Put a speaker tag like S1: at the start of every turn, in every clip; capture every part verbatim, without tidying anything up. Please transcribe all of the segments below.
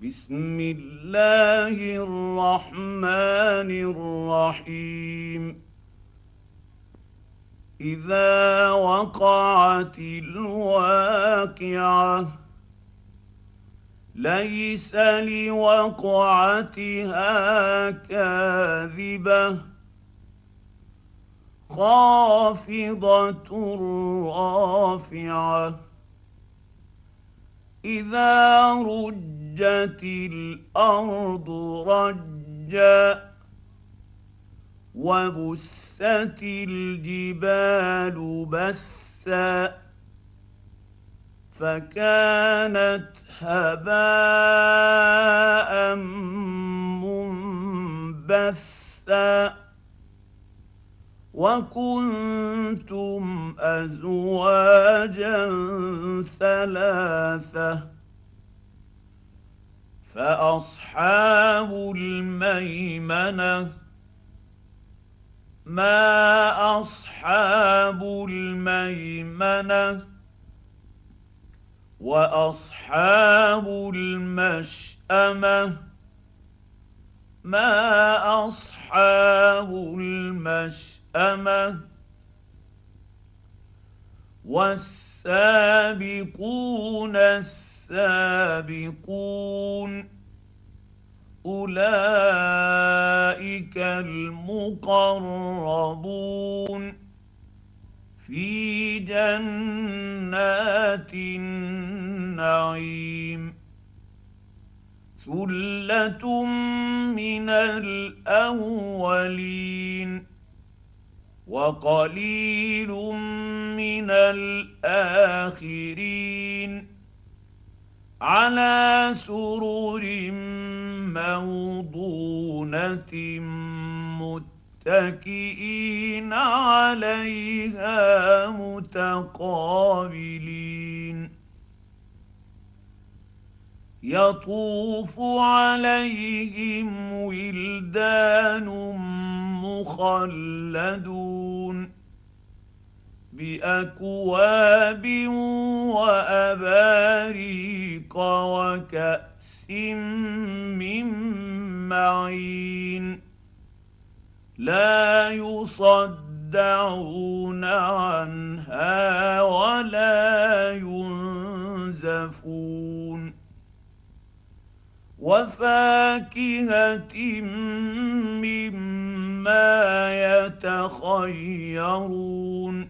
S1: بسم الله الرحمن الرحيم. إذا وقعت الواقعة ليس لوقعتها كاذبة خافضة رافعة إذا رجت الأرض رجا وبست الجبال بسا فكانت هباء منبثا وكنتم أزواجا ثلاثة فأصحاب الميمنة ما أصحاب الميمنة وأصحاب المشأمة ما أصحاب المشأمة والسابقون السابقون أولئك المقربون في جنات النعيم ثلة من الأولين وقليل من الآخرين على سرر موضونة متكئين عليها متقابلين يطوف عليهم ولدان مخلدون بأكواب وأباريق وكأس من معين لا يصدعون عنها ولا ينزفون وفاكهة مما يتخيرون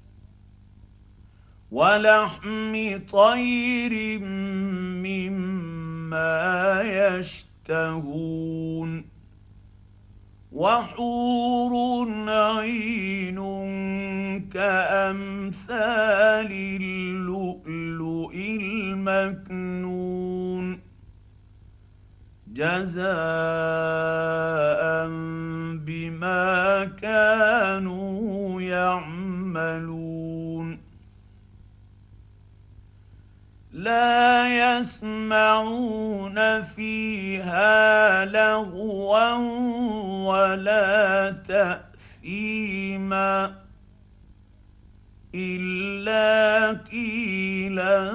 S1: ولحم طير مما يشتهون وحور عين كأمثال اللؤلؤ المكنون جزاء بما كانوا يعملون لا يسمعون فيها لغوا ولا تأثيما إلا قيلا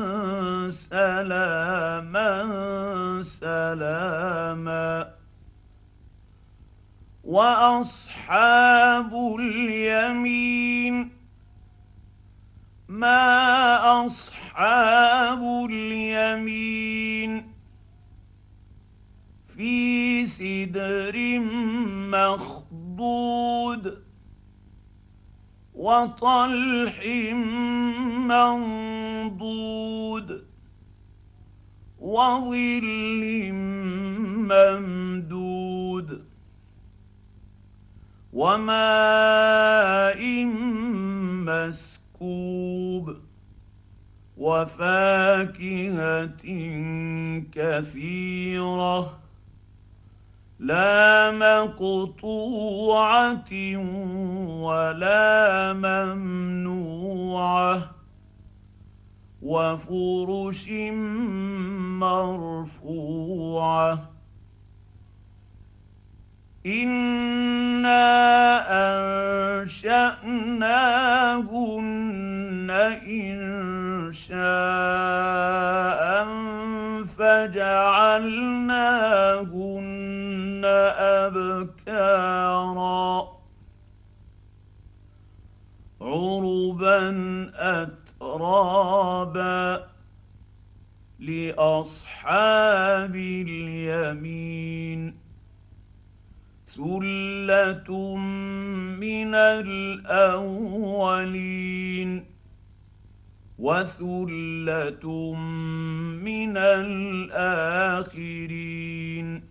S1: سلاما سلاما وأصحاب اليمين ما أصحاب اليمين في سدر مخضود وطلح منضود وظل ممدود وماء مسكوب وفاكهة كثيرة لا مقطوعة ولا ممنوعة وفرش مرفوعة إنا أنشأناهن إنشاء فجعلناهن أبكارا عربا أترابا لأصحاب اليمين ثلة من الأولين وثلة من الآخرين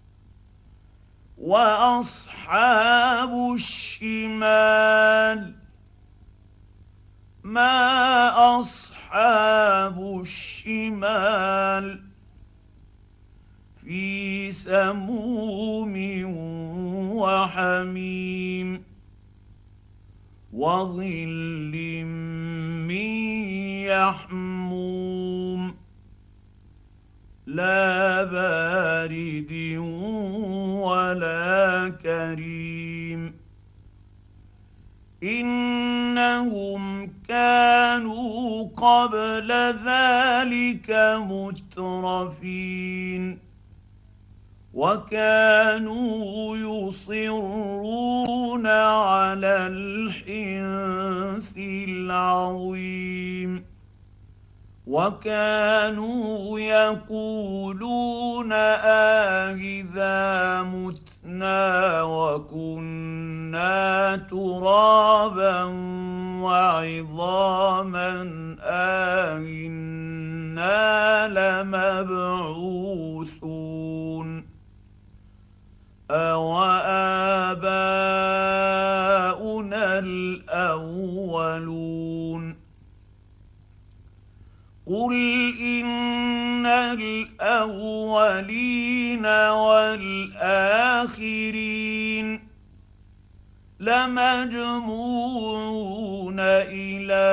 S1: وأصحاب الشمال ما أصحاب الشمال في سموم وحميم وظل من يحموم لا بارد ولا كريم إنهم كانوا قبل ذلك مترفين وكانوا يصرون على الحنث العظيم وكانوا يقولون أإذا متنا وكنا ترابا وعظاما أإنا لمبعوثون أوآباؤنا الأولون قل إن الأولين والآخرين لمجموعون إلى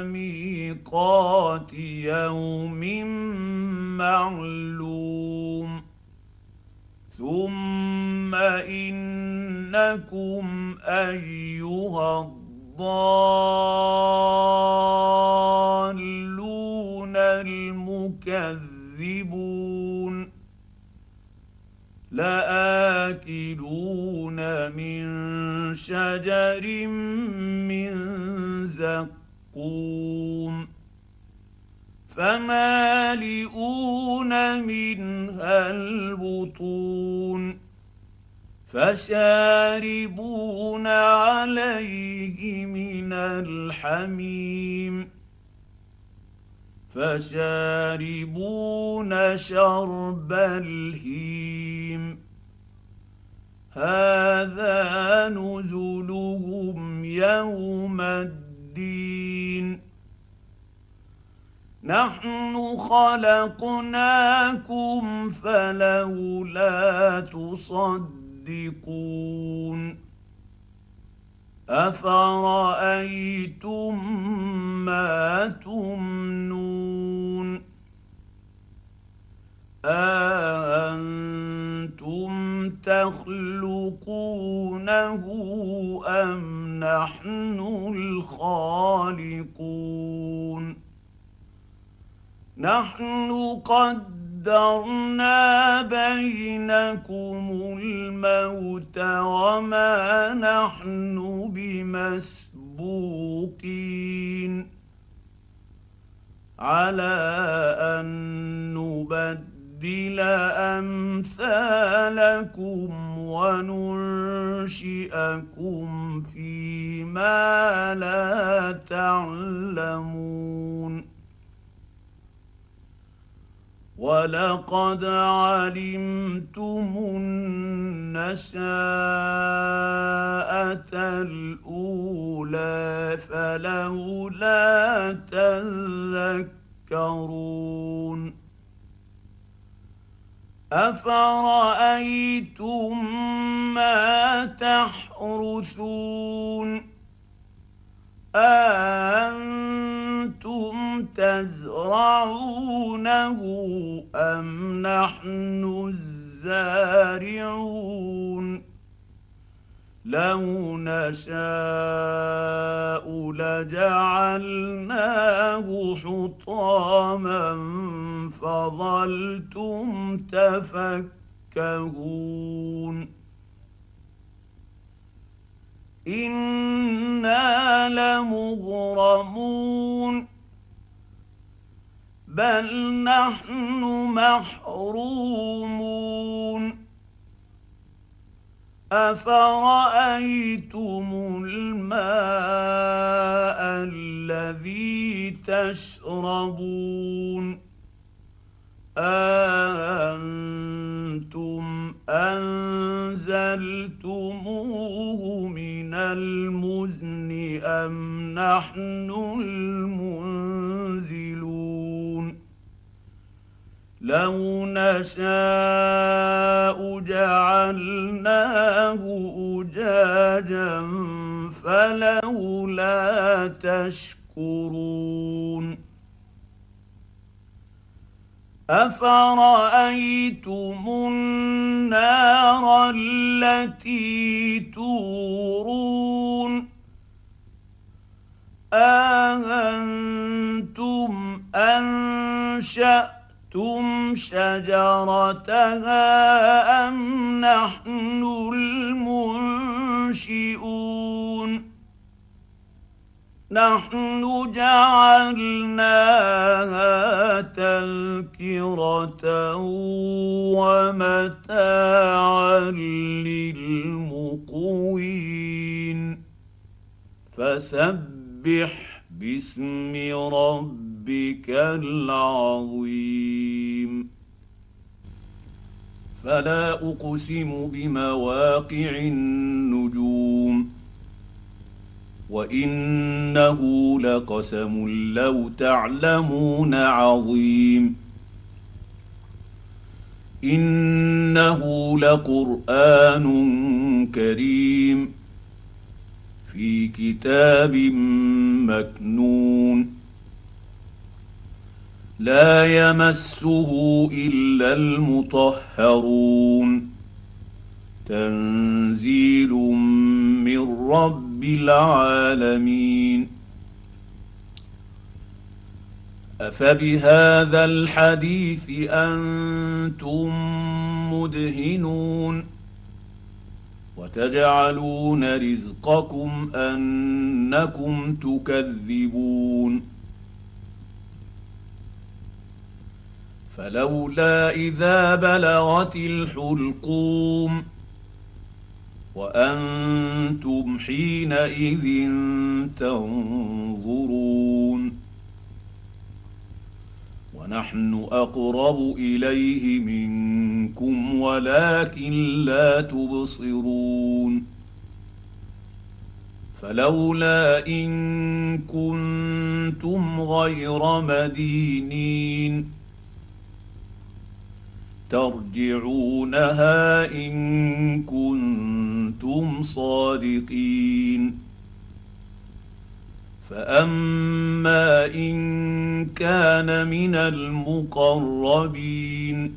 S1: ميقات يوم معلوم ثم إنكم أيها الضالون المكذبون لآكلون من شجر من زقوم فمالئون منها البطون فشاربون عليه من الحميم فشاربون شرب الهيم هذا نزلهم يوم الدين نحن خلقناكم فلولا تصدقون أفرأيتم ما تمنون أأنتم تخلقونه أم نحن الخالقون نحن قدرنا بينكم الموت وما نحن بمسبوقين على أن نبدل أمثالكم وننشئكم فيما لا تعلمون ولقد علمتم النشاءة الأولى فلولا تذكرون أفرأيتم ما تحرثون أأنتم تزرعونه أم نحن الزارعون لو نشاء لجعلناه حطاما فظلتم تفكهون إنا لمغرمون بل نحن محرومون أفرأيتم الماء الذي تشربون أأنتم أنزلتموه من المزن أم نحن المنزلون لو نشاء جعلناه أجاجا فلولا تشكرون أفرأيتم النار التي تورون أأنتم أنشأتم أنتم شجرتها أم نحن المنشئون نحن جعلناها تذكرة ومتاعا للمقوين فسبح باسم ربك العظيم فلا أقسم بمواقع النجوم وإنه لقسم لو تعلمون عظيم إنه لقرآن كريم في كتاب مكنون لا يمسه إلا المطهرون تنزيل من رب العالمين أفبهذا الحديث أنتم مدهنون وتجعلون رزقكم أنكم تكذبون فلولا إذا بلغت الحلقوم وأنتم حينئذ تنظرون ونحن أقرب إليه منكم ولكن لا تبصرون فلولا إن كنتم غير مدينين ترجعونها إن كنتم صادقين فأما إن كان من المقربين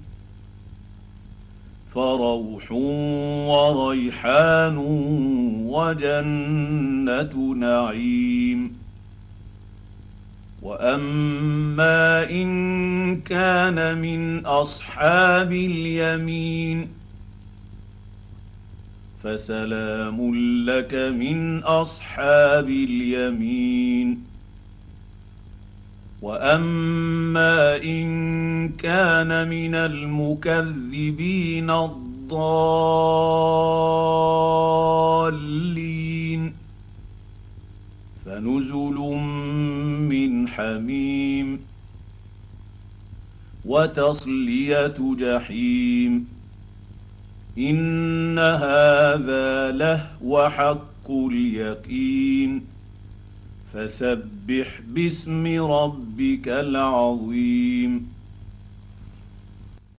S1: فروح وريحان وجنة نعيم وأما إن كان من أصحاب اليمين فسلام لك من أصحاب اليمين وأما إن كان من المكذبين الضالين فنزل من حميم وتصلية جحيم إن هذا لهو حق اليقين فسبح باسم ربك العظيم